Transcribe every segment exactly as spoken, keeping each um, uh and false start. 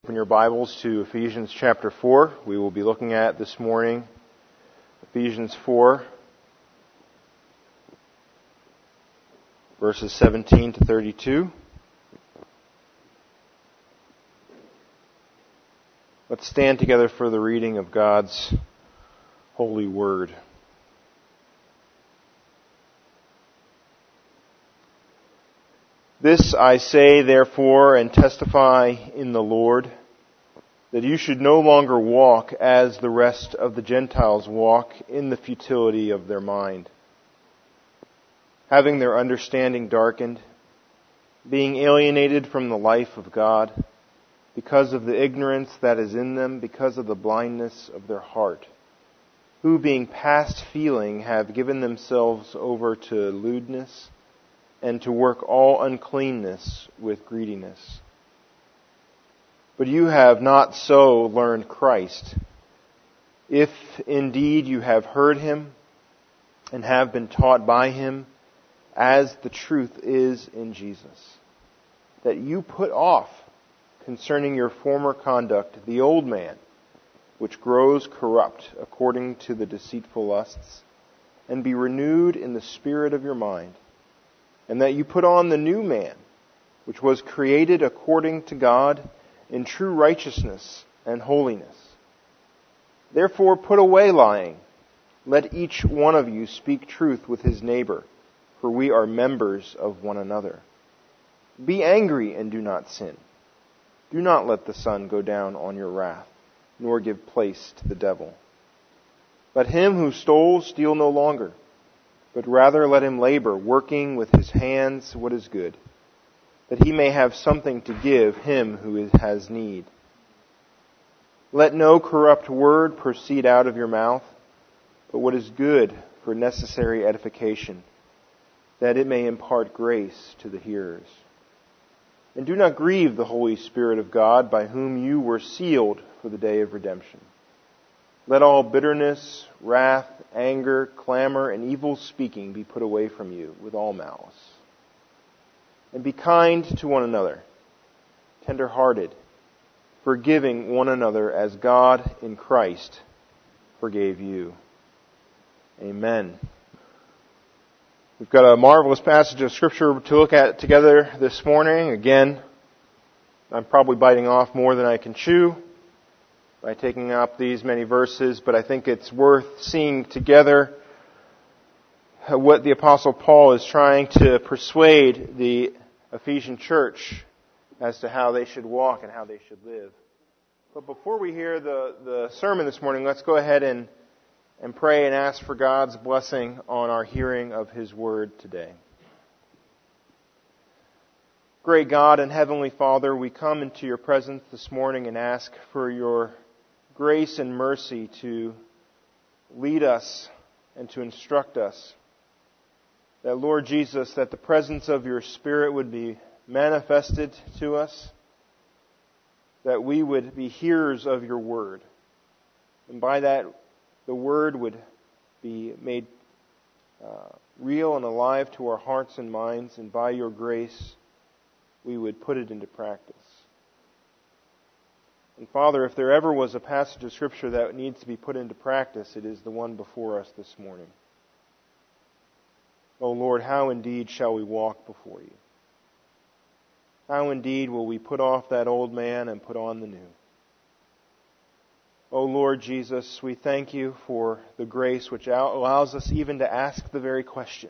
Open your Bibles to Ephesians chapter four. We will be looking at this morning Ephesians four, verses seventeen to thirty-two. Let's stand together for the reading of God's holy word. This I say, therefore, and testify in the Lord, that you should no longer walk as the rest of the Gentiles walk in the futility of their mind, having their understanding darkened, being alienated from the life of God, because of the ignorance that is in them, because of the blindness of their heart, who, being past feeling, have given themselves over to lewdness, and to work all uncleanness with greediness. But you have not so learned Christ, if indeed you have heard Him and have been taught by Him, as the truth is in Jesus, that you put off concerning your former conduct the old man, which grows corrupt according to the deceitful lusts, and be renewed in the spirit of your mind, and that you put on the new man, which was created according to God in true righteousness and holiness. Therefore put away lying. Let each one of you speak truth with his neighbor, for we are members of one another. Be angry and do not sin. Do not let the sun go down on your wrath, nor give place to the devil. Let him who stole steal no longer, but rather let him labor, working with his hands what is good, that he may have something to give him who has need. Let no corrupt word proceed out of your mouth, but what is good for necessary edification, that it may impart grace to the hearers. And do not grieve the Holy Spirit of God, by whom you were sealed for the day of redemption. Let all bitterness, wrath, anger, clamor, and evil speaking be put away from you with all malice. And be kind to one another, tender-hearted, forgiving one another as God in Christ forgave you. Amen. We've got a marvelous passage of Scripture to look at together this morning. Again, I'm probably biting off more than I can chew by taking up these many verses, but I think it's worth seeing together what the Apostle Paul is trying to persuade the Ephesian church as to how they should walk and how they should live. But before we hear the, the sermon this morning, let's go ahead and, and pray and ask for God's blessing on our hearing of His Word today. Great God and Heavenly Father, we come into your presence this morning and ask for your grace and mercy to lead us and to instruct us. That, Lord Jesus, that the presence of your Spirit would be manifested to us, that we would be hearers of your word, and by that the word would be made uh, real and alive to our hearts and minds, and by your grace we would put it into practice. And Father, if there ever was a passage of Scripture that needs to be put into practice, it is the one before us this morning. O Lord, how indeed shall we walk before you? How indeed will we put off that old man and put on the new? O Lord Jesus, we thank you for the grace which allows us even to ask the very question.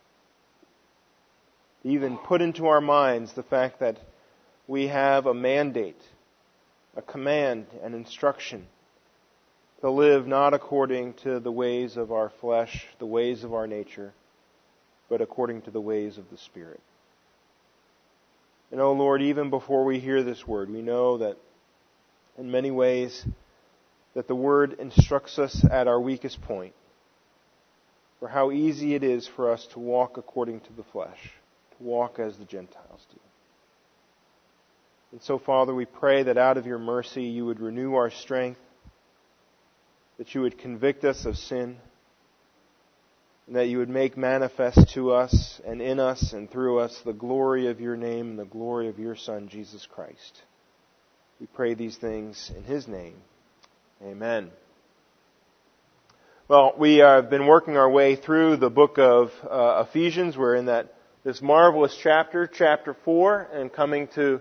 Even put into our minds the fact that we have a mandate, a command, an instruction to live not according to the ways of our flesh, the ways of our nature, but according to the ways of the Spirit. And, O Lord, even before we hear this word, we know that in many ways that the word instructs us at our weakest point, for how easy it is for us to walk according to the flesh, to walk as the Gentiles do. And so, Father, we pray that out of your mercy you would renew our strength, that you would convict us of sin, and that you would make manifest to us and in us and through us the glory of your name and the glory of your Son, Jesus Christ. We pray these things in His name. Amen. Well, we have been working our way through the book of uh, Ephesians. We're in that this marvelous chapter, chapter four, and coming to,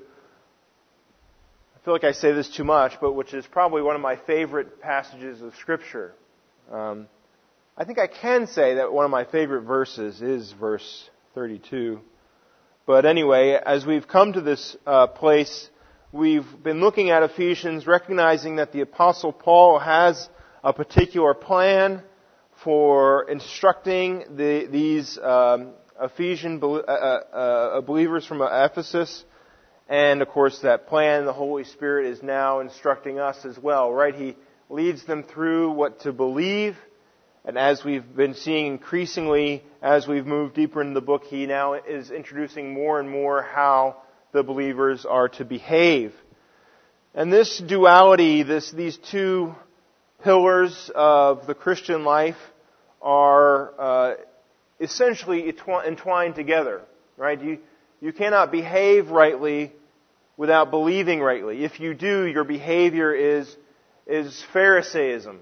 I feel like I say this too much, but which is probably one of my favorite passages of Scripture. Um, I think I can say that one of my favorite verses is verse thirty-two. But anyway, as we've come to this uh, place, we've been looking at Ephesians, recognizing that the Apostle Paul has a particular plan for instructing the, these um, Ephesian uh, uh, believers from Ephesus. And of course, that plan, the Holy Spirit is now instructing us as well, right? He leads them through what to believe. And as we've been seeing increasingly, as we've moved deeper into the book, he now is introducing more and more how the believers are to behave. And this duality, this, these two pillars of the Christian life are uh, essentially entwined together, right? You, you cannot behave rightly without believing rightly. If you do, your behavior is, is Pharisaism.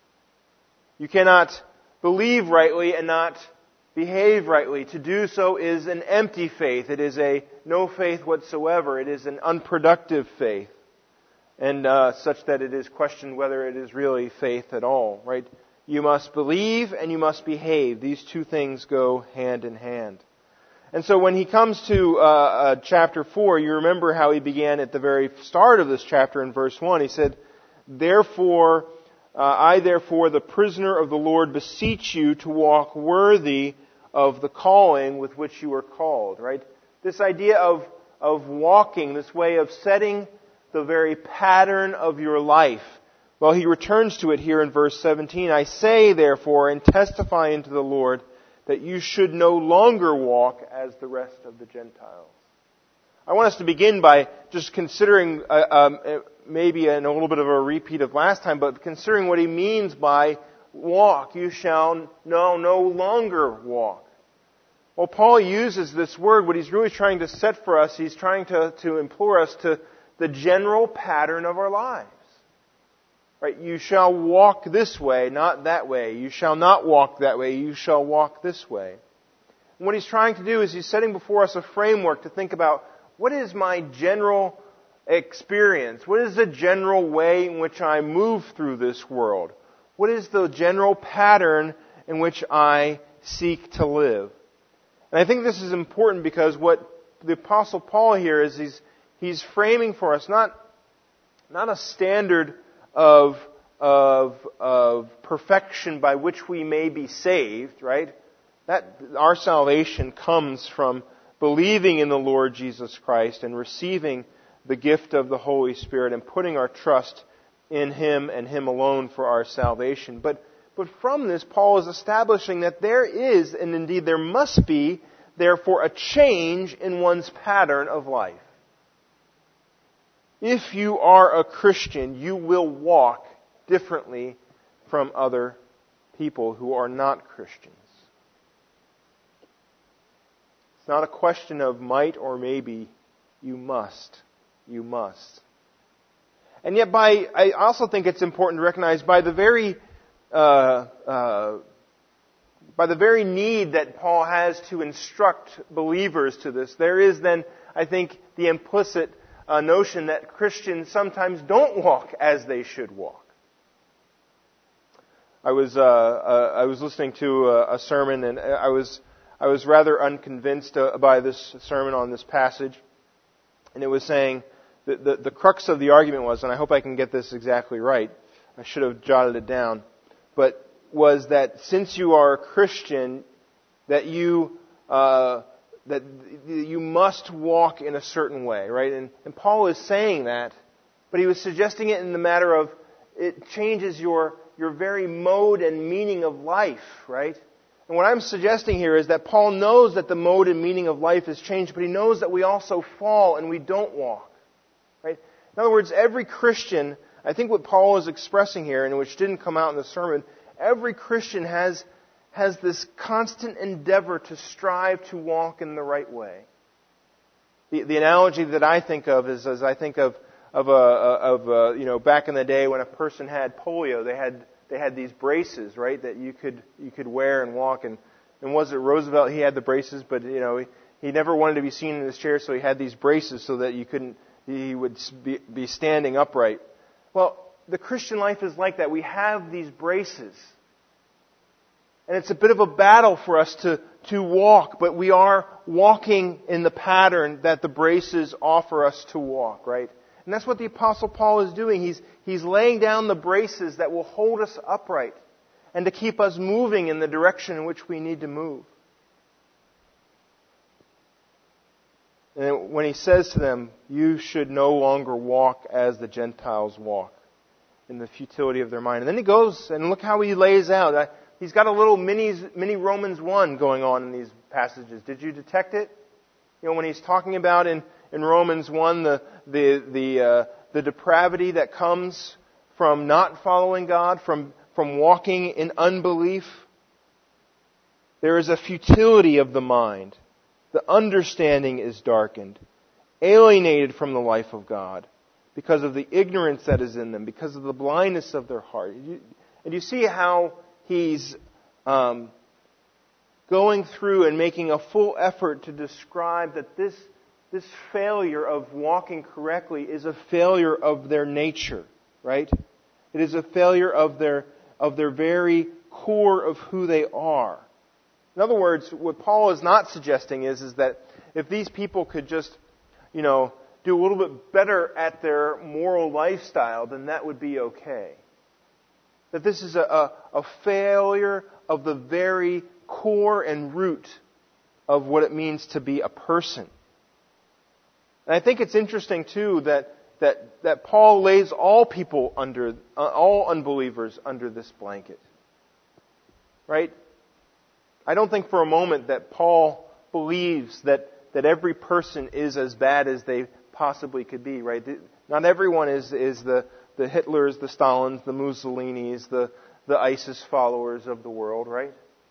You cannot believe rightly and not behave rightly. To do so is an empty faith. It is a no faith whatsoever. It is an unproductive faith. And uh, such that it is questioned whether it is really faith at all, right? You must believe and you must behave. These two things go hand in hand. And so when he comes to uh, uh, chapter four, you remember how he began at the very start of this chapter in verse one. He said, Therefore, uh, I therefore, the prisoner of the Lord, beseech you to walk worthy of the calling with which you are called, right? This idea of, of walking, this way of setting the very pattern of your life. Well, he returns to it here in verse seventeen. I say, therefore, and testify unto the Lord, that you should no longer walk as the rest of the Gentiles. I want us to begin by just considering, uh, um, maybe in a little bit of a repeat of last time, but considering what he means by walk. You shall no, no longer walk. Well, Paul uses this word. What he's really trying to set for us, he's trying to, to implore us to the general pattern of our lives. Right? You shall walk this way, not that way. You shall not walk that way. You shall walk this way. And what he's trying to do is he's setting before us a framework to think about what is my general experience? What is the general way in which I move through this world? What is the general pattern in which I seek to live? And I think this is important because what the Apostle Paul here is he's He's framing for us not, not a standard of, of, of perfection by which we may be saved, right? That our salvation comes from believing in the Lord Jesus Christ and receiving the gift of the Holy Spirit and putting our trust in Him and Him alone for our salvation. But, but from this, Paul is establishing that there is, and indeed there must be, therefore, a change in one's pattern of life. If you are a Christian, you will walk differently from other people who are not Christians. It's not a question of might or maybe. You must. You must. And yet, by I also think it's important to recognize by the very uh, uh, by the very need that Paul has to instruct believers to this, there is then, I think, the implicit a notion that Christians sometimes don't walk as they should walk. I was uh, uh, I was listening to a, a sermon, and I was I was rather unconvinced uh, by this sermon on this passage, and it was saying that the, the crux of the argument was, and I hope I can get this exactly right. I should have jotted it down, but was that since you are a Christian, that you uh, that you must walk in a certain way, right? And, and Paul is saying that, but he was suggesting it in the matter of it changes your, your very mode and meaning of life, right? And what I'm suggesting here is that Paul knows that the mode and meaning of life has changed, but he knows that we also fall and we don't walk, right? In other words, every Christian, I think what Paul is expressing here, and which didn't come out in the sermon, every Christian has has this constant endeavor to strive to walk in the right way. The, the analogy that I think of is as I think of of a of a, you know, back in the day when a person had polio, they had they had these braces, right, that you could you could wear and walk. And and was it Roosevelt? He had the braces, but you know he, he never wanted to be seen in his chair, so he had these braces so that you couldn't he would be, be standing upright. Well, the Christian life is like that. We have these braces. And it's a bit of a battle for us to, to walk, but we are walking in the pattern that the braces offer us to walk, right? And that's what the Apostle Paul is doing. He's, he's laying down the braces that will hold us upright and to keep us moving in the direction in which we need to move. And when he says to them, you should no longer walk as the Gentiles walk, in the futility of their mind. And then he goes, and look how he lays out. He's got a little mini, mini Romans one going on in these passages. Did you detect it? You know, when he's talking about in, in Romans one the the the, uh, the depravity that comes from not following God, from from walking in unbelief. There is a futility of the mind. The understanding is darkened, alienated from the life of God, because of the ignorance that is in them, because of the blindness of their heart. And you see how he's um, going through and making a full effort to describe that this, this failure of walking correctly is a failure of their nature, right? It is a failure of their, of their very core of who they are. In other words, what Paul is not suggesting is, is that if these people could just, you know, do a little bit better at their moral lifestyle, then that would be okay. That this is a, a, a failure of the very core and root of what it means to be a person. And I think it's interesting too that that, that Paul lays all people under, uh, all unbelievers under this blanket. Right? I don't think for a moment that Paul believes that, that every person is as bad as they possibly could be, right? Not everyone is, is the, the Hitlers, the Stalins, the Mussolinis, the, the ISIS followers of the world, right?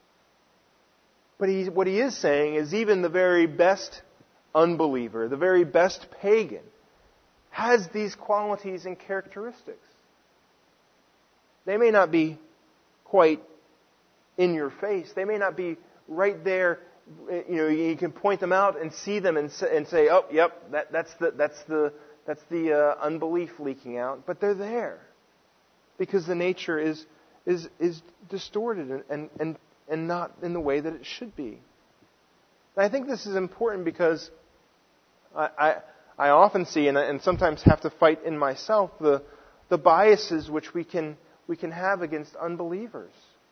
But he, what he is saying is even the very best unbeliever, the very best pagan, has these qualities and characteristics. They may not be quite in your face. They may not be right there. You know, you can point them out and see them and say, and say "Oh, yep, that, that's the that's the that's the uh, unbelief leaking out." But they're there because the nature is is is distorted and and and, and not in the way that it should be. And I think this is important because I I, I often see and, and sometimes have to fight in myself the the biases which we can we can have against unbelievers.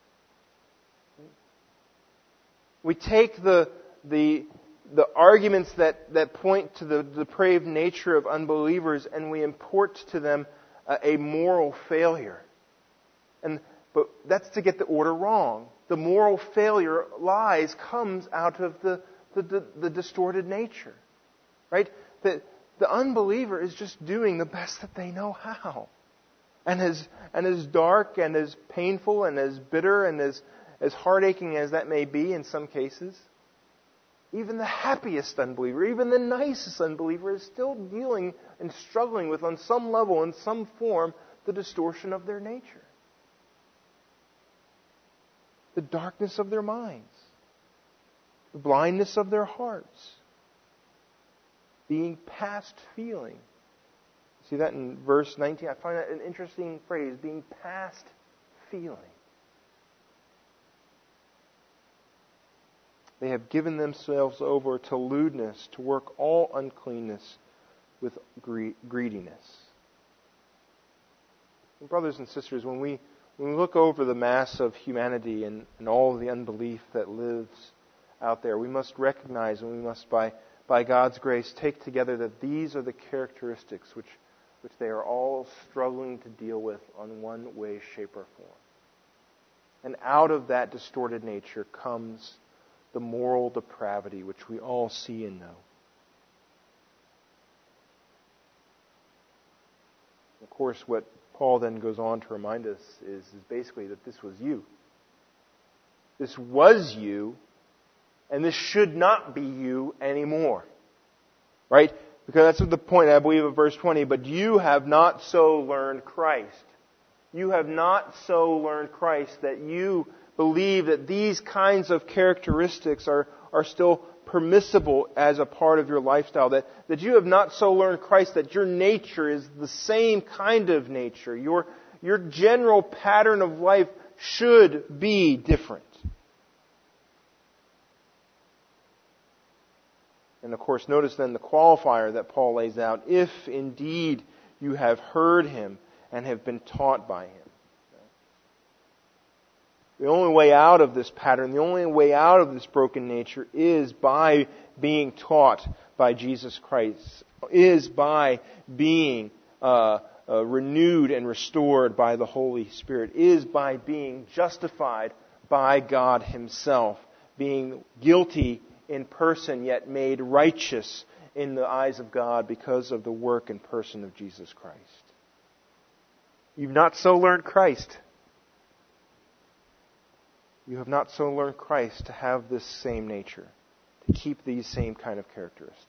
We take the the the arguments that, that point to the depraved nature of unbelievers and we import to them a, a moral failure. And but that's to get the order wrong. The moral failure lies comes out of the the, the, the distorted nature. Right? The the unbeliever is just doing the best that they know how. And as and as dark and as painful and as bitter and as As heart-aching as that may be in some cases, even the happiest unbeliever, even the nicest unbeliever is still dealing and struggling with, on some level, in some form, the distortion of their nature. The darkness of their minds. The blindness of their hearts. Being past feeling. See that in verse nineteen? I find that an interesting phrase, being past feeling. They have given themselves over to lewdness, to work all uncleanness with greediness. And brothers and sisters, when we when we look over the mass of humanity and, and all the unbelief that lives out there, we must recognize and we must, by, by God's grace, take together that these are the characteristics which, which they are all struggling to deal with on one way, shape, or form. And out of that distorted nature comes the moral depravity which we all see and know. Of course, what Paul then goes on to remind us is, is basically that this was you. This was you, and this should not be you anymore. Right? Because that's what the point, I believe, of verse twenty. But you have not so learned Christ. You have not so learned Christ that you believe that these kinds of characteristics are, are still permissible as a part of your lifestyle. That, that you have not so learned Christ that your nature is the same kind of nature. Your, your general pattern of life should be different. And of course, notice then the qualifier that Paul lays out. If indeed you have heard Him and have been taught by Him. The only way out of this pattern, the only way out of this broken nature is by being taught by Jesus Christ. Is by being uh, uh, renewed and restored by the Holy Spirit. Is by being justified by God Himself. Being guilty in person, yet made righteous in the eyes of God because of the work and person of Jesus Christ. You've not so learned Christ. You have not so learned Christ to have this same nature, to keep these same kind of characteristics.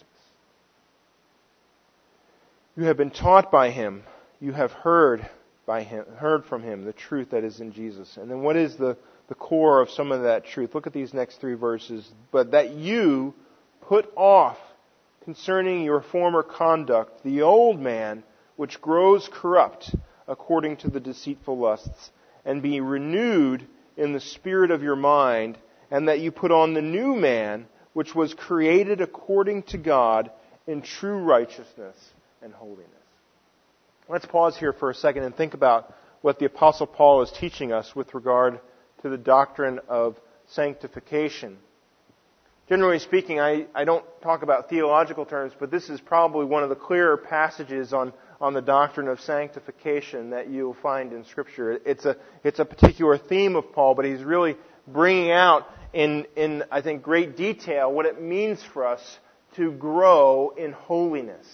You have been taught by Him. You have heard by Him, heard from Him the truth that is in Jesus. And then what is the the core of some of that truth? Look at these next three verses. But that you put off concerning your former conduct the old man which grows corrupt according to the deceitful lusts, and be renewed in the spirit of your mind, and that you put on the new man which was created according to God in true righteousness and holiness. Let's pause here for a second and think about what the Apostle Paul is teaching us with regard to the doctrine of sanctification. Generally speaking, I, I don't talk about theological terms, but this is probably one of the clearer passages on, on the doctrine of sanctification that you'll find in Scripture. It's a, it's a particular theme of Paul, but he's really bringing out in, in, I think, great detail what it means for us to grow in holiness.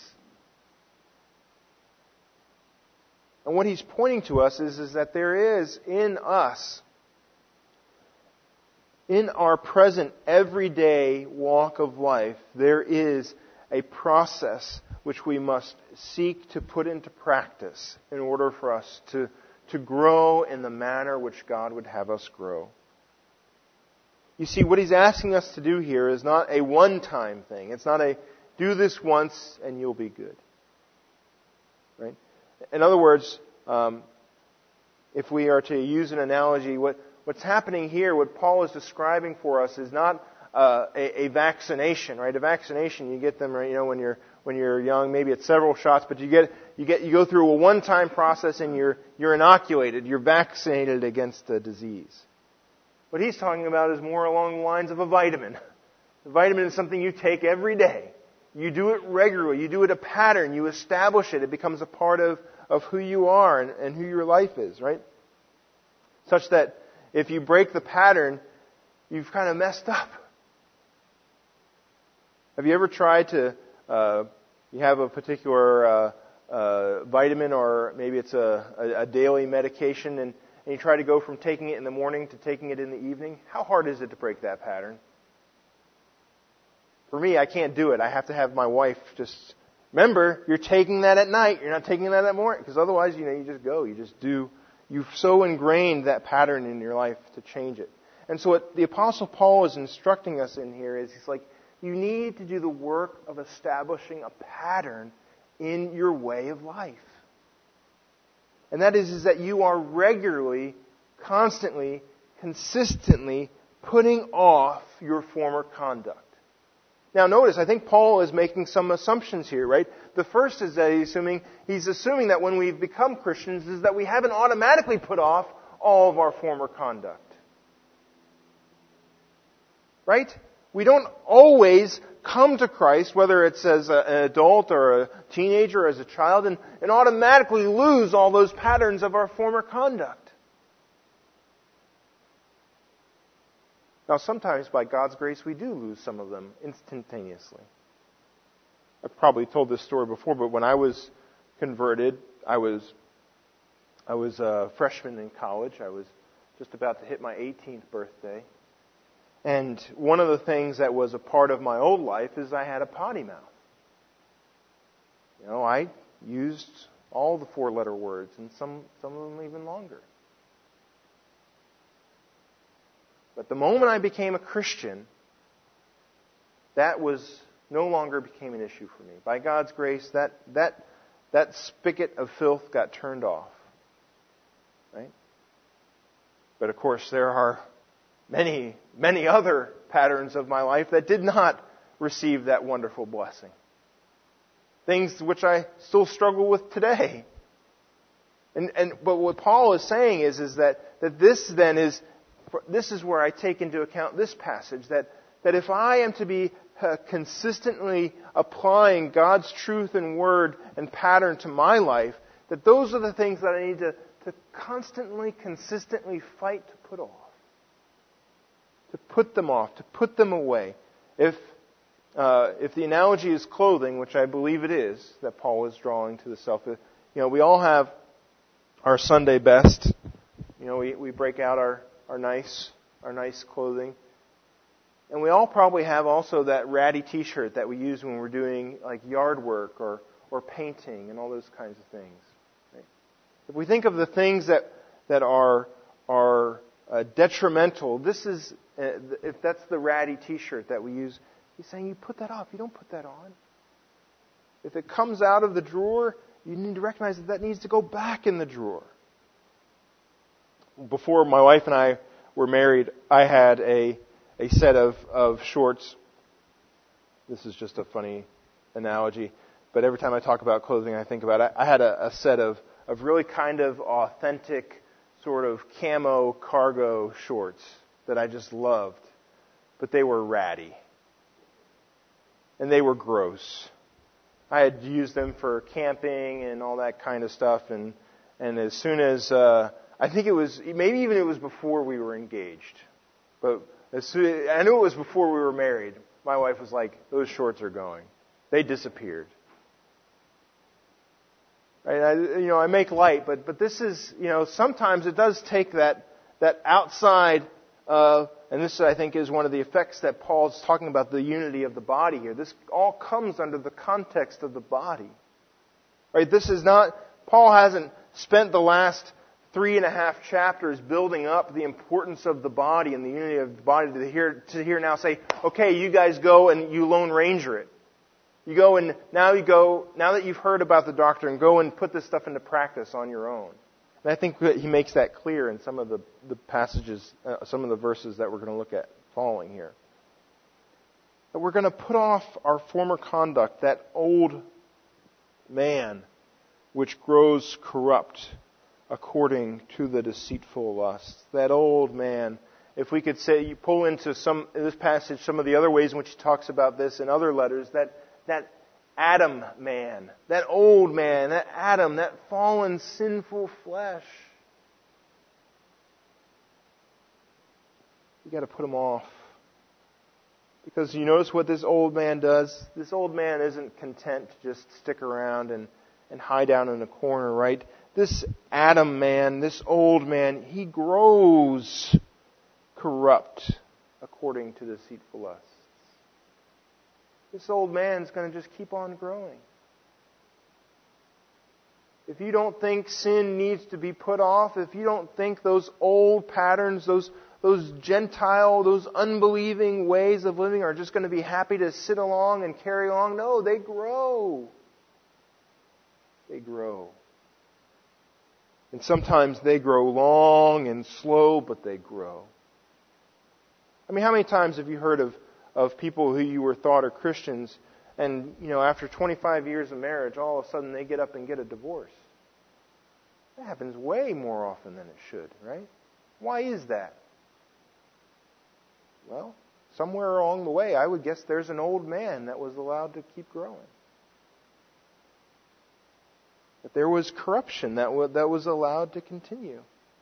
And what he's pointing to us is, is that there is in us, in our present everyday walk of life, there is a process which we must seek to put into practice in order for us to, to grow in the manner which God would have us grow. You see, what he's asking us to do here is not a one-time thing. It's not a do this once and you'll be good. Right? In other words, um, if we are to use an analogy, what What's happening here, what Paul is describing for us, is not uh, a, a vaccination, right? A vaccination, you get them, you know, when you're when you're young. Maybe it's several shots, but you get you get you go through a one-time process and you're you're inoculated, you're vaccinated against a disease. What he's talking about is more along the lines of a vitamin. A vitamin is something you take every day. You do it regularly. You do it a pattern. You establish it. It becomes a part of of who you are and, and who your life is, right? Such that if you break the pattern, you've kind of messed up. Have you ever tried to, uh, you have a particular uh, uh, vitamin or maybe it's a, a, a daily medication and, and you try to go from taking it in the morning to taking it in the evening? How hard is it to break that pattern? For me, I can't do it. I have to have my wife just, remember, you're taking that at night. You're not taking that at morning. Because otherwise, you know, you just go. You just do. You've so ingrained that pattern in your life to change it. And so what the Apostle Paul is instructing us in here is he's like, you need to do the work of establishing a pattern in your way of life. And that is, is that you are regularly, constantly, consistently putting off your former conduct. Now notice, I think Paul is making some assumptions here, right? The first is that he's assuming, he's assuming that when we've become Christians is that we haven't automatically put off all of our former conduct. Right? We don't always come to Christ, whether it's as a, an adult or a teenager or as a child, and, and automatically lose all those patterns of our former conduct. Now, sometimes, by God's grace, we do lose some of them instantaneously. I've probably told this story before, but when I was converted, I was I was a freshman in college. I was just about to hit my eighteenth birthday. And one of the things that was a part of my old life is I had a potty mouth. You know, I used all the four-letter words, and some, some of them even longer. But the moment I became a Christian, that was no longer became an issue for me. By God's grace, that that that spigot of filth got turned off. Right? But of course, there are many, many other patterns of my life that did not receive that wonderful blessing. Things which I still struggle with today. And and but what Paul is saying is is that that this then is this is where I take into account this passage that that if I am to be uh, consistently applying God's truth and word and pattern to my life, that those are the things that I need to, to constantly, consistently fight to put off. To put them off, to put them away. If uh, if the analogy is clothing, which I believe it is, that Paul is drawing to the self, you know, we all have our Sunday best. You know, we, we break out our, our nice our nice clothing. And we all probably have also that ratty t-shirt that we use when we're doing like yard work or, or painting and all those kinds of things. Right? If we think of the things that that are are uh, detrimental, this is uh, if that's the ratty t-shirt that we use, he's saying you put that off. You don't put that on. If it comes out of the drawer, you need to recognize that that needs to go back in the drawer. Before my wife and I were married, I had a a set of, of shorts. This is just a funny analogy, but every time I talk about clothing, I think about it. I had a, a set of, of really kind of authentic sort of camo cargo shorts that I just loved, but they were ratty. And they were gross. I had used them for camping and all that kind of stuff, and, and as soon as, uh, I think it was, maybe even it was before we were engaged, but As soon, I knew it was before we were married. My wife was like, those shorts are going. They disappeared. Right? I, you know, I make light, but, but this is, you know, sometimes it does take that, that outside, uh, and this I think is one of the effects that Paul's talking about, the unity of the body here. This all comes under the context of the body. Right? This is not, Paul hasn't spent the last three and a half chapters building up the importance of the body and the unity of the body to hear, to hear now say, okay, you guys go and you Lone Ranger it. You go and now you go, now that you've heard about the doctrine, go and put this stuff into practice on your own. And I think that he makes that clear in some of the, the passages, uh, some of the verses that we're going to look at following here. That we're going to put off our former conduct, that old man which grows corrupt according to the deceitful lusts. That old man, if we could say, you pull into some in this passage some of the other ways in which he talks about this in other letters, that that Adam man, that old man, that Adam, that fallen sinful flesh. You got to put him off. Because you notice what this old man does? This old man isn't content to just stick around and, and hide down in a corner, right? This Adam man, this old man, he grows corrupt according to deceitful lusts. This old man's going to just keep on growing. If you don't think sin needs to be put off, if you don't think those old patterns, those those Gentile, those unbelieving ways of living are just going to be happy to sit along and carry along, no, they grow. They grow. And sometimes they grow long and slow, but they grow. I mean, how many times have you heard of, of people who you were thought are Christians, and, you know, after twenty-five years of marriage, all of a sudden they get up and get a divorce? That happens way more often than it should, right? Why is that? Well, somewhere along the way, I would guess there's an old man that was allowed to keep growing. That there was corruption that was, that was allowed to continue.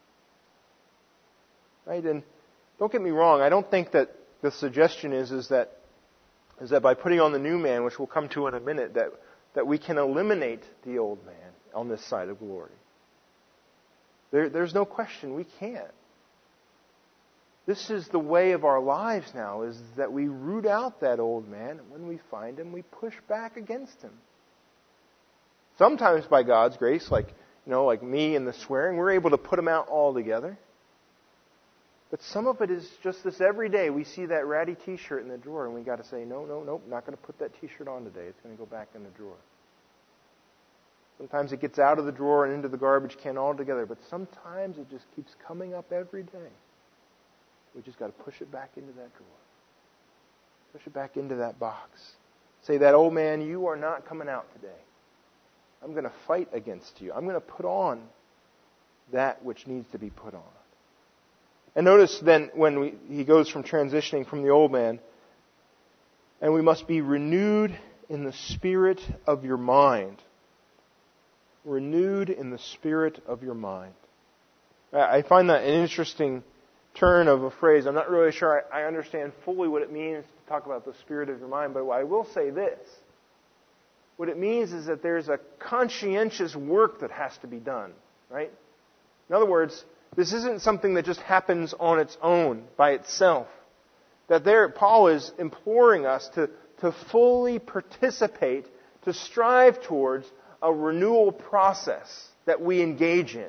Right? And don't get me wrong, I don't think that the suggestion is, is that is that by putting on the new man, which we'll come to in a minute, that, that we can eliminate the old man on this side of glory. There, there's no question we can't. This is the way of our lives now, is that we root out that old man, and when we find him, we push back against him. Sometimes by God's grace, like, you know, like me and the swearing, we're able to put them out all together. But some of it is just this every day. We see that ratty t-shirt in the drawer and we got to say, no, no, no, not going to put that t-shirt on today. It's going to go back in the drawer. Sometimes it gets out of the drawer and into the garbage can altogether, but sometimes it just keeps coming up every day. We just got to push it back into that drawer. Push it back into that box. Say, that old man, you are not coming out today. I'm going to fight against you. I'm going to put on that which needs to be put on. And notice then when we, he goes from transitioning from the old man, and we must be renewed in the spirit of your mind. Renewed in the spirit of your mind. I find that an interesting turn of a phrase. I'm not really sure I understand fully what it means to talk about the spirit of your mind, but I will say this. What it means is that there's a conscientious work that has to be done, right? In other words, this isn't something that just happens on its own, by itself. That there, Paul is imploring us to, to fully participate, to strive towards a renewal process that we engage in.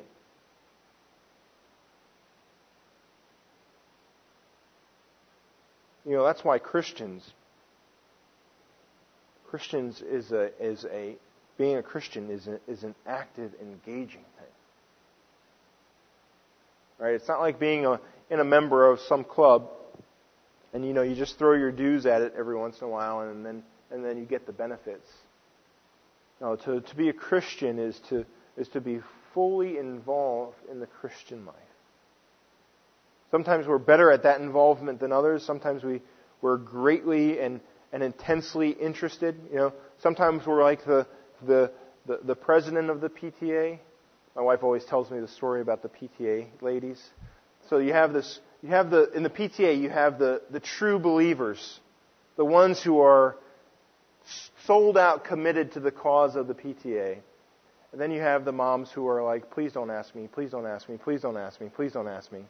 You know, that's why Christians, Christians is a, is a, being a Christian is, a, is an active, engaging thing. Right? It's not like being a, in a member of some club and, you know, you just throw your dues at it every once in a while and then, and then you get the benefits. No, to, to be a Christian is to, is to be fully involved in the Christian life. Sometimes we're better at that involvement than others. Sometimes we, we're greatly and, and intensely interested. You know, sometimes we're like the, the, the, the president of the P T A. My wife always tells me the story about the P T A ladies. So you have this, you have the, in the P T A you have the, the true believers, the ones who are sold out, committed to the cause of the P T A. And then you have the moms who are like, please don't ask me, please don't ask me, please don't ask me, please don't ask me.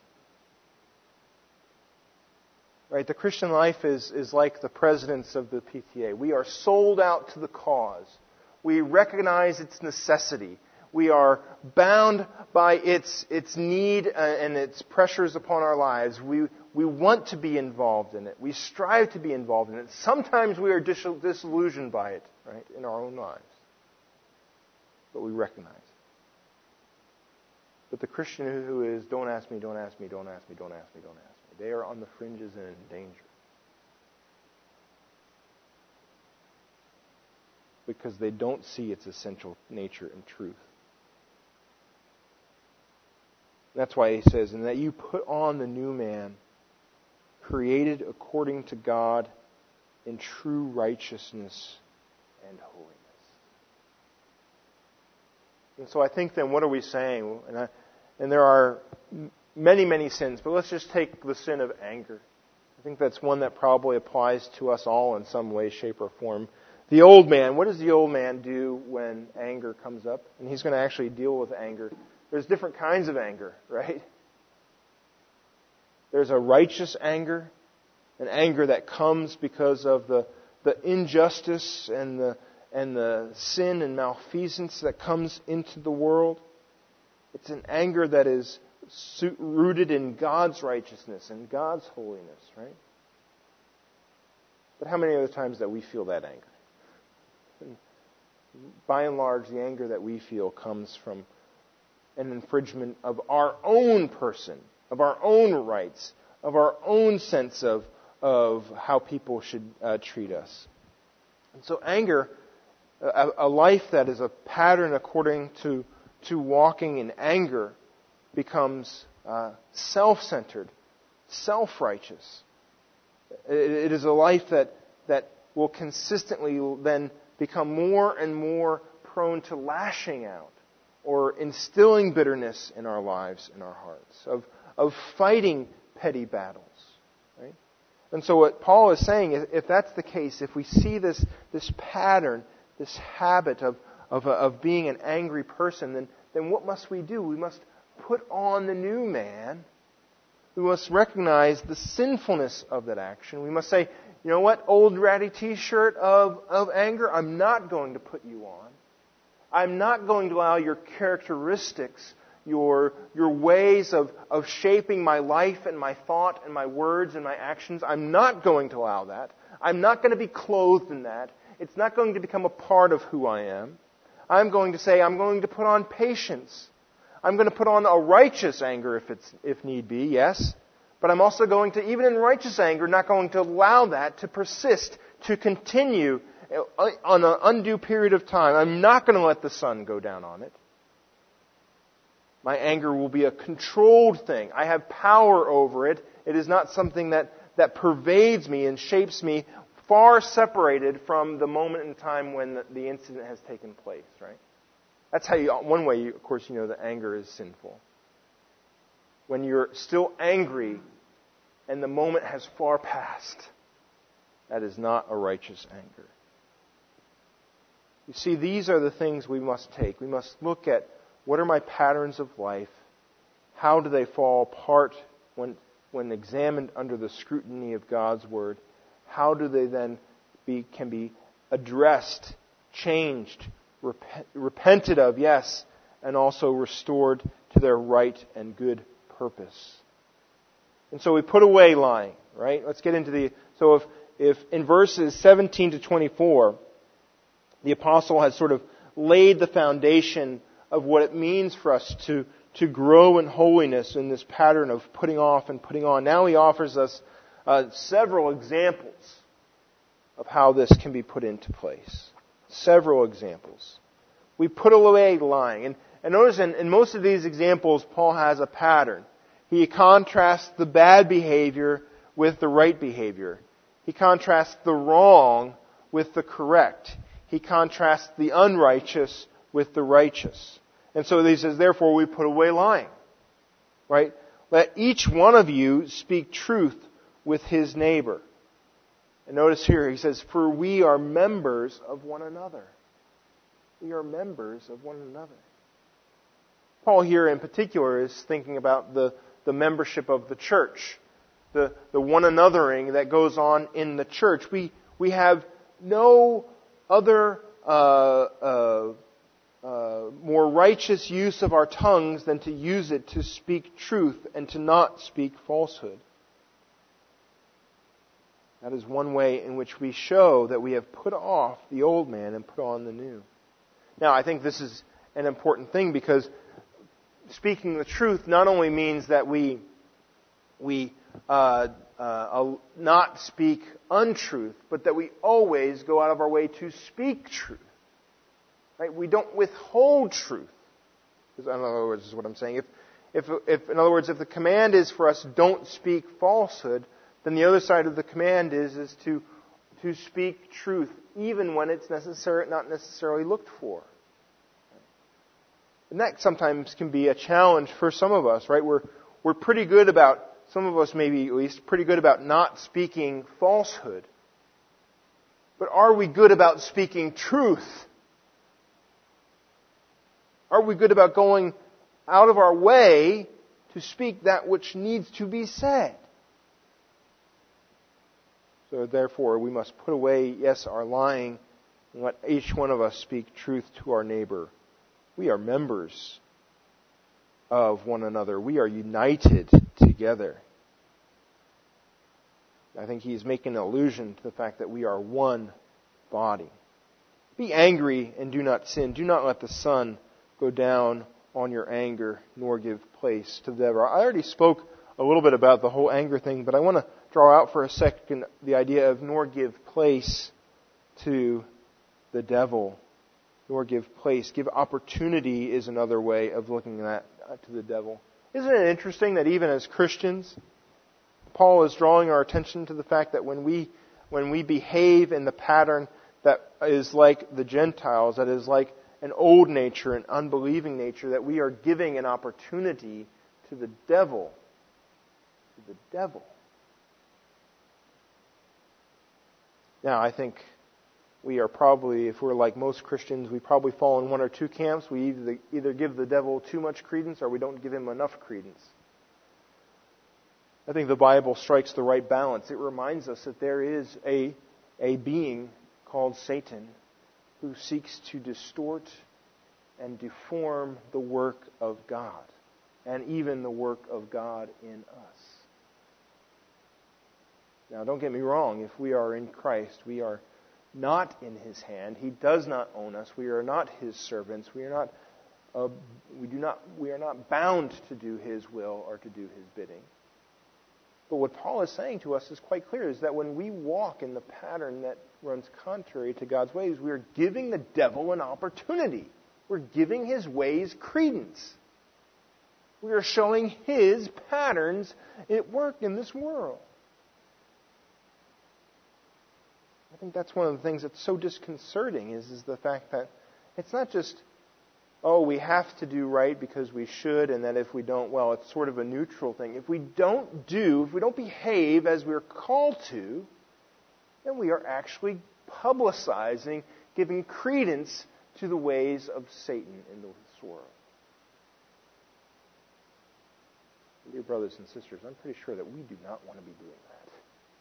Right? The Christian life is, is like the presidents of the P T A. We are sold out to the cause. We recognize its necessity. We are bound by its its need and its pressures upon our lives. We we want to be involved in it. We strive to be involved in it. Sometimes we are dis- disillusioned by it, right, in our own lives. But we recognize it. But the Christian who is, don't ask me, don't ask me, don't ask me, don't ask me, don't ask me. They are on the fringes and in danger. Because they don't see its essential nature and truth. That's why he says, and that you put on the new man, created according to God in true righteousness and holiness. And so I think then what are we saying? And, I, and there are many, many sins, but let's just take the sin of anger. I think that's one that probably applies to us all in some way, shape, or form. The old man, what does the old man do when anger comes up? And he's going to actually deal with anger. There's different kinds of anger, right? There's a righteous anger, an anger that comes because of the, the injustice and the, and the sin and malfeasance that comes into the world. It's an anger that is rooted in God's righteousness and God's holiness, right? But how many other times that we feel that anger? And by and large, the anger that we feel comes from an infringement of our own person, of our own rights, of our own sense of, of how people should uh, treat us. And so anger, a, a life that is a pattern according to, to walking in anger, becomes uh, self-centered, self-righteous. It, it is a life that, that will consistently then become more and more prone to lashing out or instilling bitterness in our lives, in our hearts, of, of fighting petty battles. Right? And so what Paul is saying is, if that's the case, if we see this, this pattern, this habit of, of, of being an angry person, then, then what must we do? We must put on the new man. We must recognize the sinfulness of that action. We must say, you know what, old ratty t-shirt of, of anger, I'm not going to put you on. I'm not going to allow your characteristics, your, your ways of, of shaping my life and my thought and my words and my actions. I'm not going to allow that. I'm not going to be clothed in that. It's not going to become a part of who I am. I'm going to say I'm going to put on patience. I'm going to put on a righteous anger if it's if need be, yes. But I'm also going to, even in righteous anger, not going to allow that to persist, to continue on an undue period of time. I'm not going to let the sun go down on it. My anger will be a controlled thing. I have power over it. It is not something that, that pervades me and shapes me, far separated from the moment in time when the, the incident has taken place, right? That's how you, one way, you, of course, you know that anger is sinful. When you're still angry and the moment has far passed, that is not a righteous anger. You see, these are the things we must take. We must look at what are my patterns of life, how do they fall apart when, when examined under the scrutiny of God's Word, how do they then be, can be addressed, changed, Repent, repented of, yes, and also restored to their right and good purpose. And so we put away lying, right? Let's get into the... So if, if in verses seventeen to twenty-four, the apostle has sort of laid the foundation of what it means for us to, to grow in holiness in this pattern of putting off and putting on. Now he offers us uh, several examples of how this can be put into place. Several examples. We put away lying. And, and notice in, in most of these examples, Paul has a pattern. He contrasts the bad behavior with the right behavior. He contrasts the wrong with the correct. He contrasts the unrighteous with the righteous. And so he says, therefore we put away lying. Right? Let each one of you speak truth with his neighbor. And notice here, he says, for we are members of one another. We are members of one another. Paul here in particular is thinking about the, the membership of the church. The, the one anothering that goes on in the church. We, we have no other uh, uh, uh, more righteous use of our tongues than to use it to speak truth and to not speak falsehood. That is one way in which we show that we have put off the old man and put on the new. Now, I think this is an important thing because speaking the truth not only means that we we uh, uh, not speak untruth, but that we always go out of our way to speak truth. Right? We don't withhold truth. In other words, is what I'm saying. If, if, if, in other words, if the command is for us, don't speak falsehood, then the other side of the command is, is to, to speak truth, even when it's necessary, not necessarily looked for. And that sometimes can be a challenge for some of us, right? We're, we're pretty good about, some of us maybe at least, pretty good about not speaking falsehood. But are we good about speaking truth? Are we good about going out of our way to speak that which needs to be said? So therefore, we must put away, yes, our lying, and let each one of us speak truth to our neighbor. We are members of one another. We are united together. I think he's making an allusion to the fact that we are one body. Be angry and do not sin. Do not let the sun go down on your anger, nor give place to the devil. I already spoke a little bit about the whole anger thing, but I want to draw out for a second the idea of nor give place to the devil. Nor give place. Give opportunity is another way of looking at to the devil. Isn't it interesting that even as Christians, Paul is drawing our attention to the fact that when we when we behave in the pattern that is like the Gentiles, that is like an old nature, an unbelieving nature, that we are giving an opportunity to the devil. To the devil. Now, I think we are probably, if we're like most Christians, we probably fall in one or two camps. We either, either give the devil too much credence or we don't give him enough credence. I think the Bible strikes the right balance. It reminds us that there is a, a being called Satan who seeks to distort and deform the work of God, and even the work of God in us. Now, don't get me wrong. If we are in Christ, we are not in His hand. He does not own us. We are not His servants. We are not. Uh, we do not. We are not bound to do His will or to do His bidding. But what Paul is saying to us is quite clear: is that when we walk in the pattern that runs contrary to God's ways, we are giving the devil an opportunity. We're giving his ways credence. We are showing his patterns at work in this world. I think that's one of the things that's so disconcerting is, is the fact that it's not just, oh, we have to do right because we should, and that if we don't, well, it's sort of a neutral thing. If we don't do, if we don't behave as we're called to, then we are actually publicizing, giving credence to the ways of Satan in this world. Dear brothers and sisters, I'm pretty sure that we do not want to be doing that.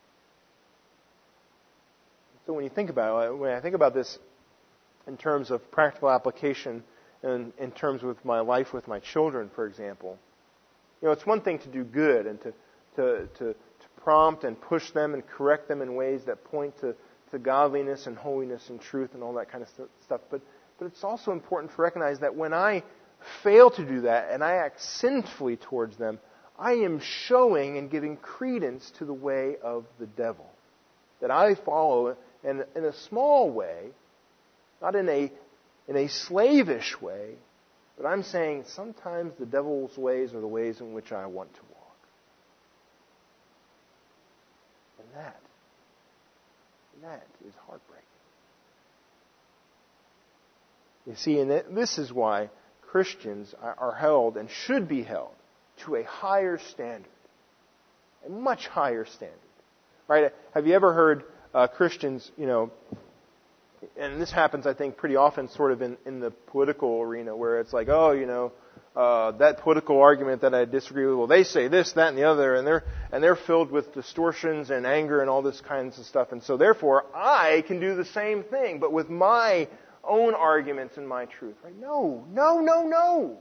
So when you think about it, when I think about this in terms of practical application and in terms of my life with my children, for example, you know, it's one thing to do good and to to to, to prompt and push them and correct them in ways that point to, to godliness and holiness and truth and all that kind of stuff. But but it's also important to recognize that when I fail to do that and I act sinfully towards them, I am showing and giving credence to the way of the devil. That I follow in, in a small way, not in a in a slavish way, but I'm saying sometimes the devil's ways are the ways in which I want to walk. And that, that is heartbreaking. You see, and this is why Christians are held and should be held to a higher standard, a much higher standard. Right? Have you ever heard uh, Christians, you know, and this happens, I think, pretty often sort of in, in the political arena where it's like, oh, you know, uh, that political argument that I disagree with, well, they say this, that, and the other, and they're and they're filled with distortions and anger and all this kinds of stuff. And so therefore, I can do the same thing, but with my own arguments and my truth. Right? No, no, no, no.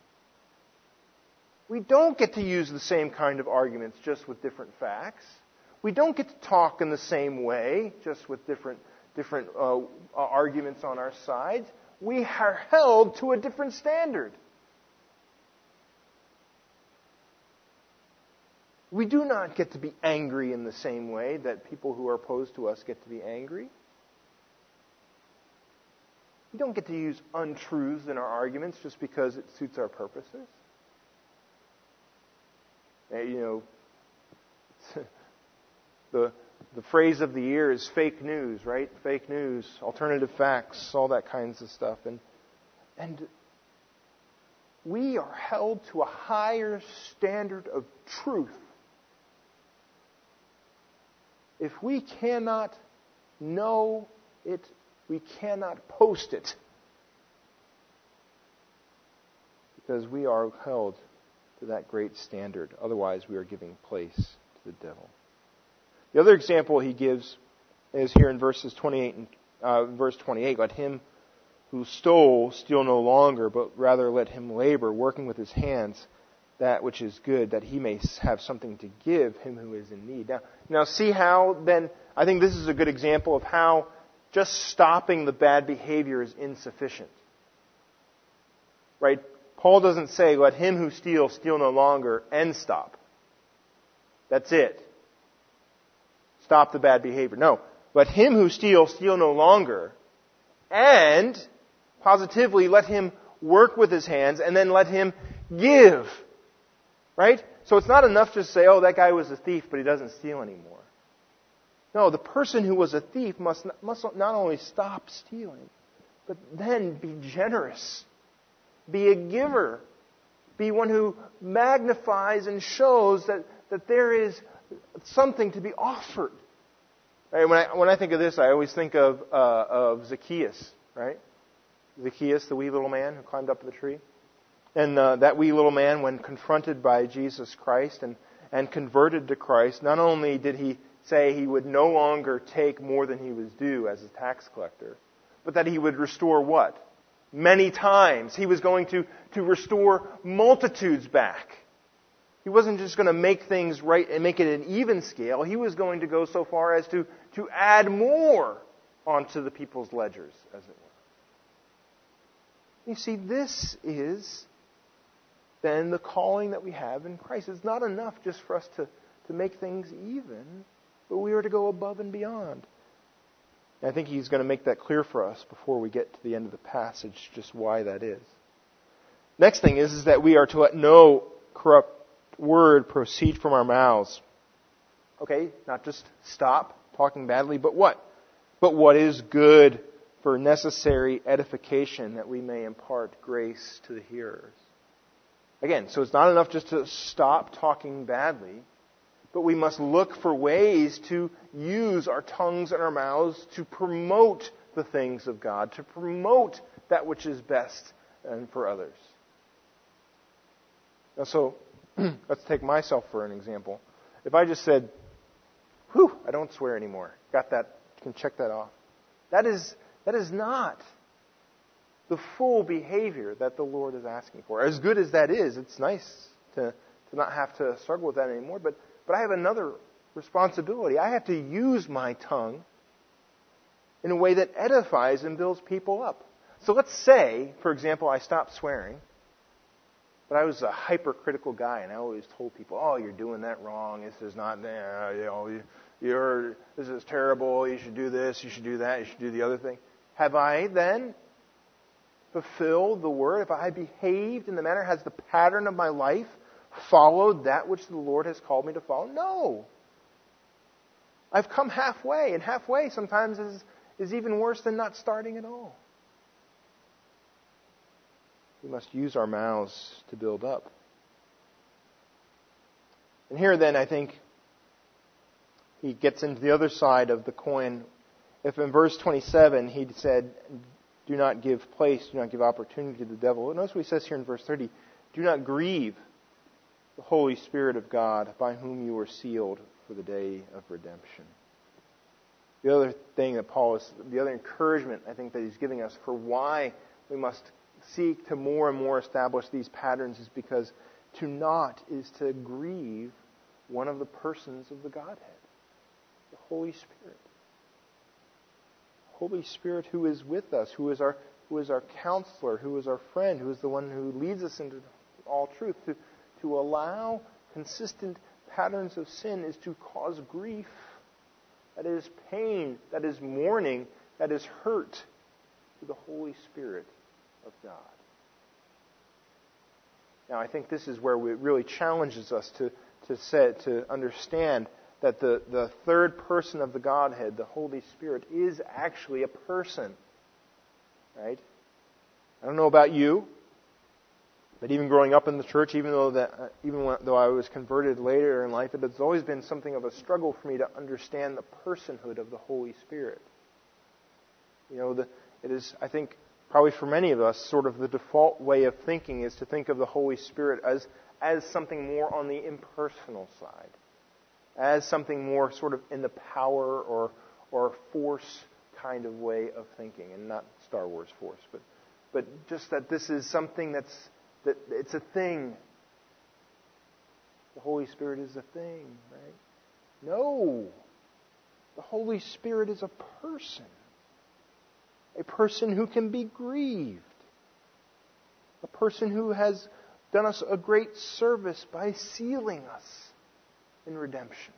We don't get to use the same kind of arguments just with different facts. We don't get to talk in the same way just with different different uh, arguments on our sides. We are held to a different standard. We do not get to be angry in the same way that people who are opposed to us get to be angry. We don't get to use untruths in our arguments just because it suits our purposes. You know, the the phrase of the year is fake news, right? Fake news, alternative facts, all that kinds of stuff. And and we are held to a higher standard of truth. If we cannot know it, we cannot post it. Because we are held to that great standard. Otherwise, we are giving place to the devil. The other example he gives is here in verses twenty-eight and uh, verse twenty-eight. Let him who stole steal no longer, but rather let him labor, working with his hands that which is good, that he may have something to give him who is in need. Now, now see how then, I think this is a good example of how just stopping the bad behavior is insufficient. Right? Paul doesn't say, let him who steals steal no longer, and stop. That's it. Stop the bad behavior. No. Let him who steals steal no longer, and positively let him work with his hands, and then let him give. Right? So it's not enough to say, oh, that guy was a thief, but he doesn't steal anymore. No, the person who was a thief must not, must not only stop stealing, but then be generous. Be a giver. Be one who magnifies and shows that, that there is something to be offered. Right? When I when I think of this, I always think of uh, of Zacchaeus, right? Zacchaeus, the wee little man who climbed up the tree. And uh, that wee little man, when confronted by Jesus Christ and, and converted to Christ, not only did he say he would no longer take more than he was due as a tax collector, but that he would restore what? many times. He was going to, to restore multitudes back. He wasn't just going to make things right and make it an even scale. He was going to go so far as to, to add more onto the people's ledgers, as it were. You see, this is then the calling that we have in Christ. It's not enough just for us to, to make things even, but we are to go above and beyond. And I think he's going to make that clear for us before we get to the end of the passage, just why that is. Next thing is, is that we are to let no corrupt word proceed from our mouths. Okay, not just stop talking badly, but what? But what is good for necessary edification, that we may impart grace to the hearers. Again, so it's not enough just to stop talking badly, but we must look for ways to use our tongues and our mouths to promote the things of God, to promote that which is best and for others. Now, so let's take myself for an example. If I just said, whew, I don't swear anymore. Got that? You can check that off. That is, that is not the full behavior that the Lord is asking for. As good as that is, it's nice to, to not have to struggle with that anymore, but, but I have another responsibility. I have to use my tongue in a way that edifies and builds people up. So let's say, for example, I stopped swearing, but I was a hypercritical guy, and I always told people, "Oh, you're doing that wrong. This is not there. You know, you, you're this is terrible. You should do this. You should do that. You should do the other thing." Have I then fulfilled the word? Have I behaved in the manner? Has the pattern of my life followed that which the Lord has called me to follow? No. I've come halfway, and halfway sometimes is is even worse than not starting at all. We must use our mouths to build up. And here then, I think, he gets into the other side of the coin. If in verse twenty-seven he said, do not give place, do not give opportunity to the devil. Notice what he says here in verse thirty. Do not grieve the Holy Spirit of God, by whom you were sealed for the day of redemption. The other thing that Paul is, the other encouragement I think that he's giving us for why we must seek to more and more establish these patterns is because to not is to grieve one of the persons of the Godhead, the Holy Spirit. Holy Spirit who is with us, who is our who is our counselor, who is our friend, who is the one who leads us into all truth. To, to allow consistent patterns of sin is to cause grief. That is pain, that is mourning, that is hurt to the Holy Spirit of God. Now, I think this is where it really challenges us to to say, to understand that the, the third person of the Godhead, the Holy Spirit, is actually a person. Right? I don't know about you, but even growing up in the church, even though that, uh, even when, though I was converted later in life, it has always been something of a struggle for me to understand the personhood of the Holy Spirit. You know, the, it is, I think, probably for many of us, sort of the default way of thinking is to think of the Holy Spirit as as something more on the impersonal side, as something more sort of in the power or or force kind of way of thinking, and not Star Wars force, but but just that this is something that's that it's a thing. The Holy Spirit is a thing, right? No, the Holy Spirit is a person, a person who can be grieved, a person who has done us a great service by sealing us in redemption.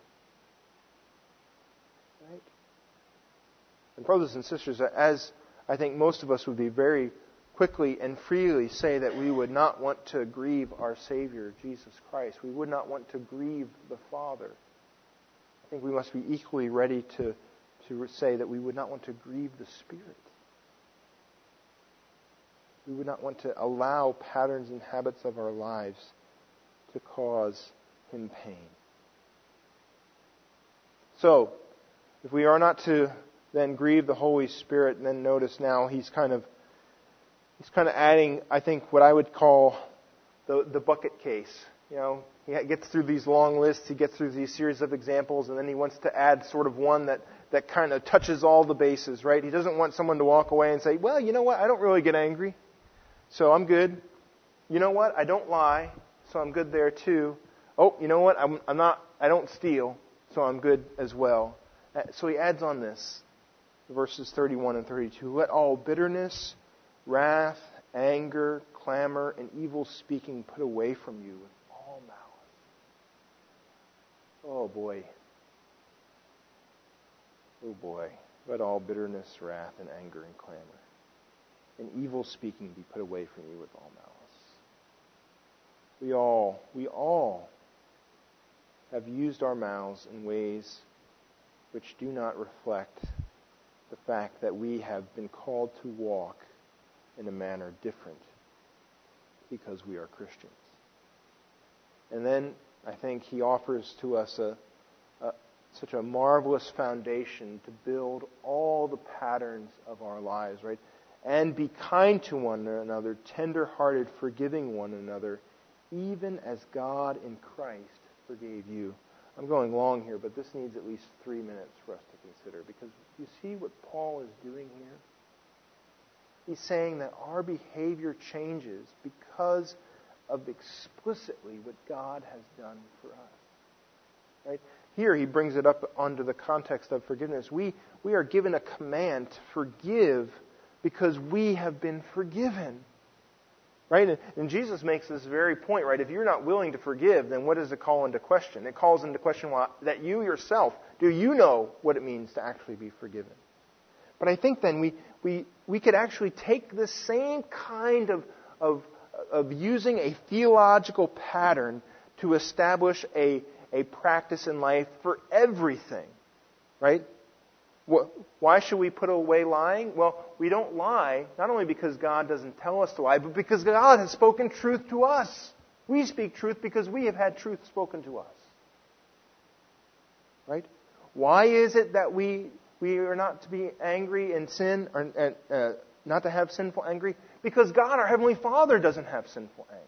Right? And brothers and sisters, as I think most of us would be very quickly and freely say that we would not want to grieve our Savior, Jesus Christ. We would not want to grieve the Father. I think we must be equally ready to, to say that we would not want to grieve the Spirit. We would not want to allow patterns and habits of our lives to cause Him pain. So, if we are not to then grieve the Holy Spirit, then notice now he's kind of he's kind of adding, I think, what I would call the the bucket case. You know, he gets through these long lists, he gets through these series of examples, and then he wants to add sort of one that, that kind of touches all the bases, right? He doesn't want someone to walk away and say, well, you know what, I don't really get angry. so I'm good. You know what? I don't lie, so I'm good there too. Oh, you know what? I'm, I'm not, I don't steal, so I'm good as well. So he adds on this, verses thirty-one and thirty-two. Let all bitterness, wrath, anger, clamor, and evil speaking put away from you with all malice. Oh boy. Oh boy. Let all bitterness, wrath, and anger, and clamor, and evil speaking be put away from you with all malice. We all, we all have used our mouths in ways which do not reflect the fact that we have been called to walk in a manner different because we are Christians. And then I think he offers to us a, a such a marvelous foundation to build all the patterns of our lives, right? And be kind to one another, tender-hearted, forgiving one another, even as God in Christ forgave you. I'm going long here, but this needs at least three minutes for us to consider, because you see what Paul is doing here? He's saying that our behavior changes because of explicitly what God has done for us. Right? Here he brings it up onto the context of forgiveness. We, we are given a command to forgive because we have been forgiven. Right? And, and Jesus makes this very point, right? If you're not willing to forgive, then what does it call into question? It calls into question why, that you yourself, do you know what it means to actually be forgiven? But I think then we we, we could actually take this same kind of, of, of using a theological pattern to establish a, a practice in life for everything. Right? Why should we put away lying? Well, we don't lie, not only because God doesn't tell us to lie, but because God has spoken truth to us. We speak truth because we have had truth spoken to us. Right? Why is it that we we are not to be angry and sin, or uh, uh, not to have sinful anger? Because God, our Heavenly Father, doesn't have sinful anger.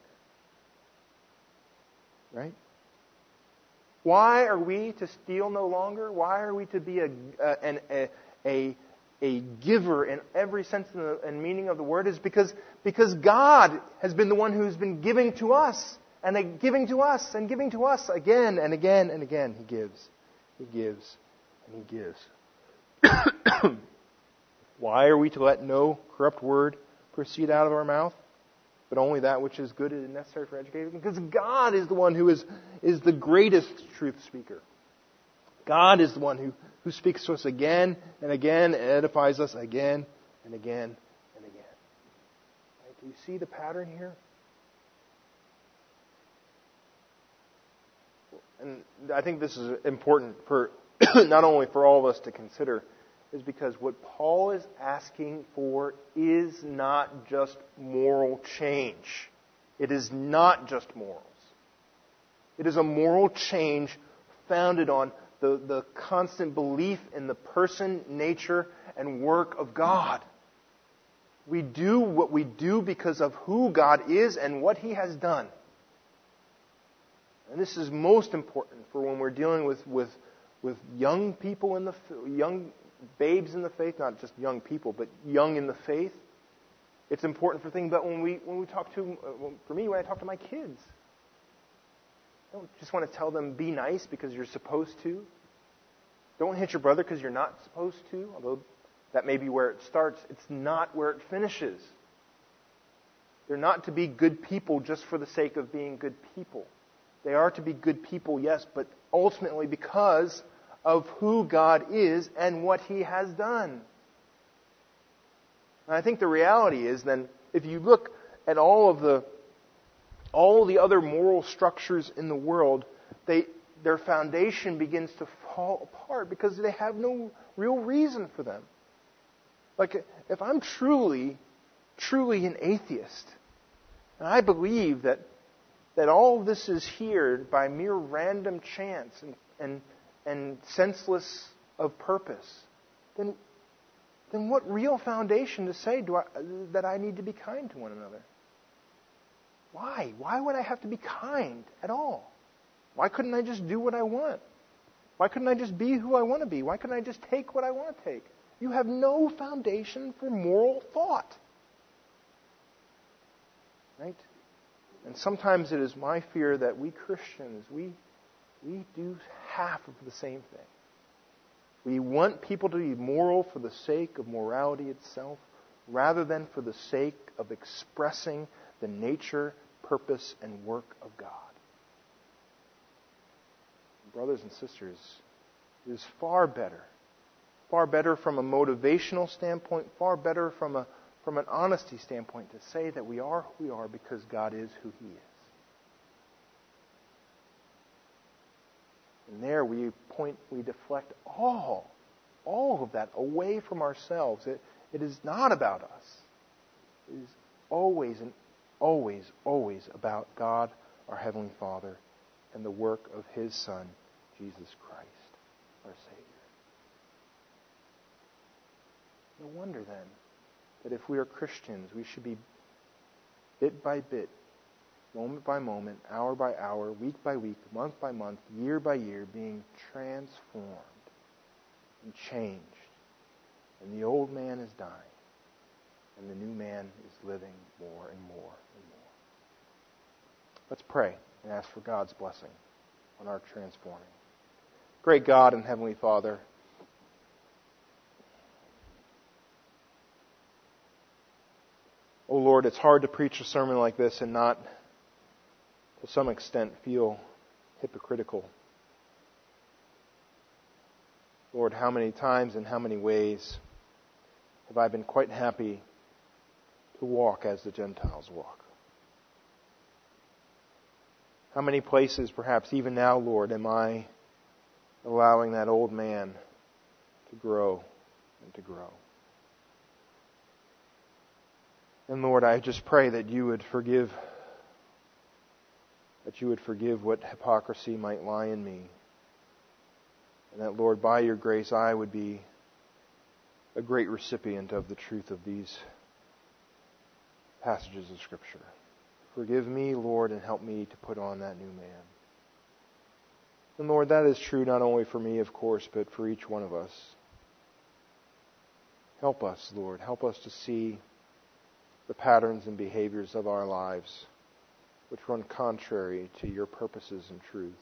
Right? Why are we to steal no longer? Why are we to be a a a, a, a giver in every sense and meaning of the word? Is because because God has been the one who's been giving to us and giving to us and giving to us again and again and again. He gives, He gives, and He gives. Why are we to let no corrupt word proceed out of our mouth, but only that which is good and necessary for education? Because God is the one who is, is the greatest truth speaker. God is the one who, who speaks to us again and again and edifies us again and again and again. Right? Do you see the pattern here? And I think this is important for not only for all of us to consider, is because what Paul is asking for is not just moral change. It is not just morals. It is a moral change founded on the, the constant belief in the person, nature, and work of God. We do what we do because of who God is and what He has done. And this is most important for when we're dealing with, with, with young people in the young babes in the faith, not just young people, but young in the faith. It's important for things, but when we when we talk to, for me, when I talk to my kids, I don't just want to tell them, be nice because you're supposed to. Don't hit your brother because you're not supposed to, although that may be where it starts. It's not where it finishes. They're not to be good people just for the sake of being good people. They are to be good people, yes, but ultimately because of who God is and what He has done. And I think the reality is then, if you look at all of the all the other moral structures in the world, they their foundation begins to fall apart because they have no real reason for them. Like, if I'm truly, truly an atheist, and I believe that that all this is here by mere random chance and and and senseless of purpose, then, then what real foundation to say do I, that I need to be kind to one another? Why? Why would I have to be kind at all? Why couldn't I just do what I want? Why couldn't I just be who I want to be? Why couldn't I just take what I want to take? You have no foundation for moral thought. Right? And sometimes it is my fear that we Christians, we, we do half of the same thing. We want people to be moral for the sake of morality itself, rather than for the sake of expressing the nature, purpose, and work of God. Brothers and sisters, it is far better, far better from a motivational standpoint, far better from a from an honesty standpoint to say that we are who we are because God is who He is. And there we point, we deflect all, all of that away from ourselves. It, it is not about us. It is always and always, always about God, our Heavenly Father, and the work of His Son, Jesus Christ, our Savior. No wonder then that if we are Christians, we should be bit by bit, moment by moment, hour by hour, week by week, month by month, year by year, being transformed and changed. And the old man is dying, and the new man is living more and more and more. Let's pray and ask for God's blessing on our transforming. Great God and Heavenly Father, oh Lord, it's hard to preach a sermon like this and not, to some extent, feel hypocritical. Lord, how many times and how many ways have I been quite happy to walk as the Gentiles walk? How many places, perhaps even now, Lord, am I allowing that old man to grow and to grow? And Lord, I just pray that you would forgive, that you would forgive what hypocrisy might lie in me. And that, Lord, by your grace, I would be a great recipient of the truth of these passages of Scripture. Forgive me, Lord, and help me to put on that new man. And Lord, that is true not only for me, of course, but for each one of us. Help us, Lord. Help us to see the patterns and behaviors of our lives which run contrary to your purposes and truths.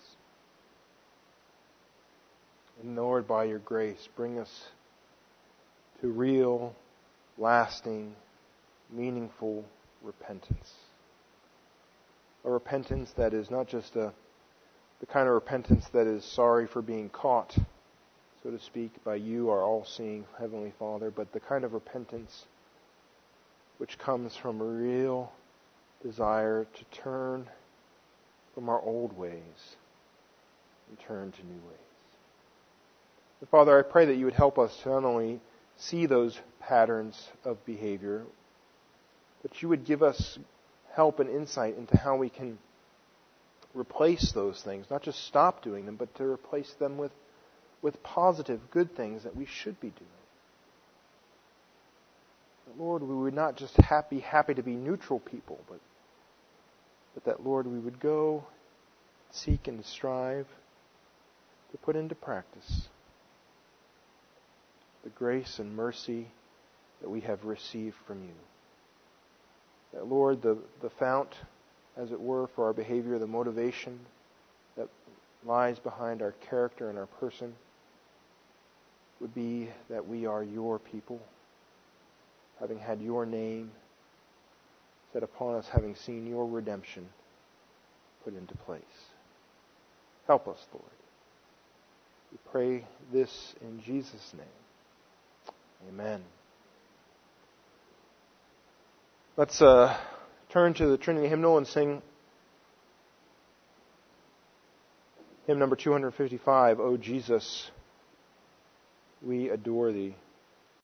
And Lord, by your grace, bring us to real, lasting, meaningful repentance. A repentance that is not just a, the kind of repentance that is sorry for being caught, so to speak, by you, our all-seeing Heavenly Father, but the kind of repentance which comes from a real desire to turn from our old ways and turn to new ways. And Father, I pray that you would help us to not only see those patterns of behavior, but you would give us help and insight into how we can replace those things, not just stop doing them, but to replace them with, with positive, good things that we should be doing. But Lord, we would not just happy, happy to be neutral people, but, but that, Lord, we would go, seek and strive to put into practice the grace and mercy that we have received from you. That, Lord, the, the fount, as it were, for our behavior, the motivation that lies behind our character and our person would be that we are your people, having had your name set upon us, having seen your redemption put into place. Help us, Lord. We pray this in Jesus' name. Amen. Let's uh, turn to the Trinity hymnal and sing hymn number two fifty-five, O Jesus, we adore thee.